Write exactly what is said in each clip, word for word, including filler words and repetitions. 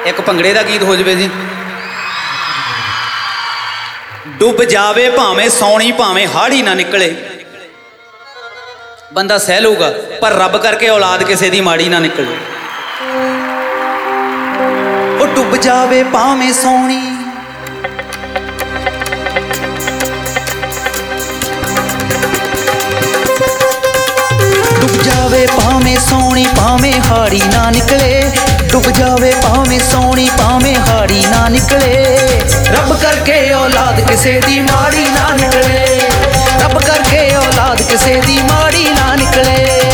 एक भंगड़े का गीत हो जाए जी। डुब जावे भावें सौनी भावें हाड़ी ना निकले, बंदा सह लूगा पर रब करके औलाद किसी दी माड़ी ना निकले। वो डुब जावे भावें सौनी डुब जावे भावें सौनी भावें हाड़ी ना निकले, डुब जावे भावें सौनी भावें हाड़ी ना निकले। रब करके औलाद किसे दी माड़ी ना निकले, रब करके औलाद किसे दी माड़ी ना निकले।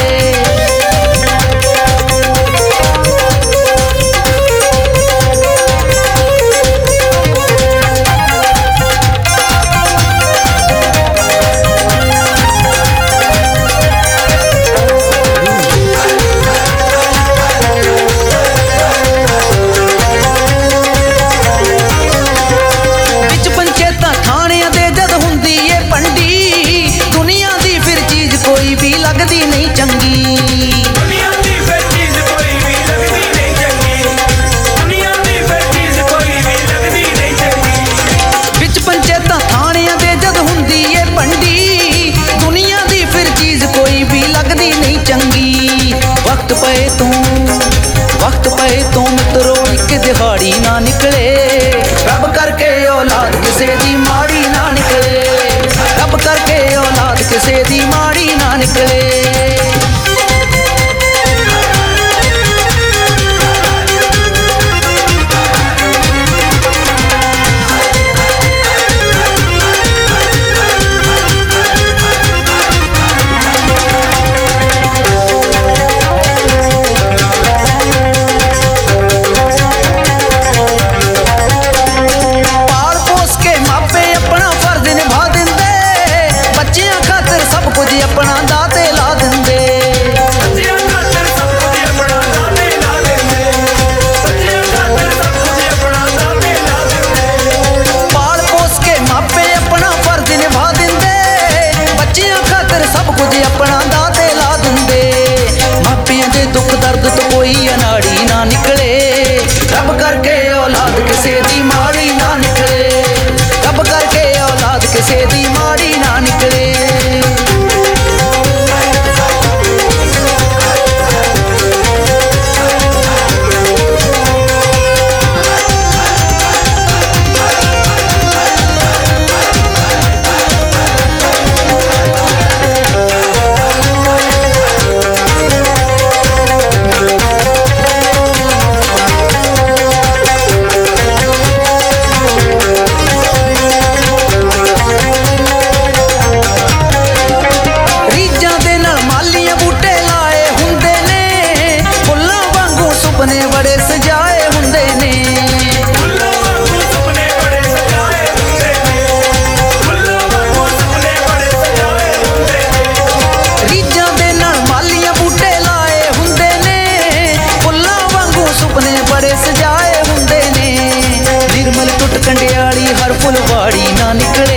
वक्त पे तू वक्त पे तू मित्रों एक दिहाड़ी ना निकले, रब करके औलाद किसे दी माड़ी ना निकले, रब करके औलाद किसे दी माड़ी ना निकले। अपना दाते ला देंदे, पाल पोस के मापे अपना फर्ज निभा देंदे, बच्चियां खातर सब कुछ अपना दाते ला देंदे। मापियां दे दुख दर्द तो कोई अनाड़ी ना निकले, रब करके औलाद किसे दी माड़ी ना निकले, रब करके औलाद किसे दी माड़ी ना निकले। बड़े सजाए हुंदे ने, रीझां दे नाल मालियां बूटे लाए हुंदे ने, फुल्लां वांगू सुपने बड़े सजाए हुंदे ने। निर्मल टुट कंडियाली हर फुलवाड़ी ना निकले,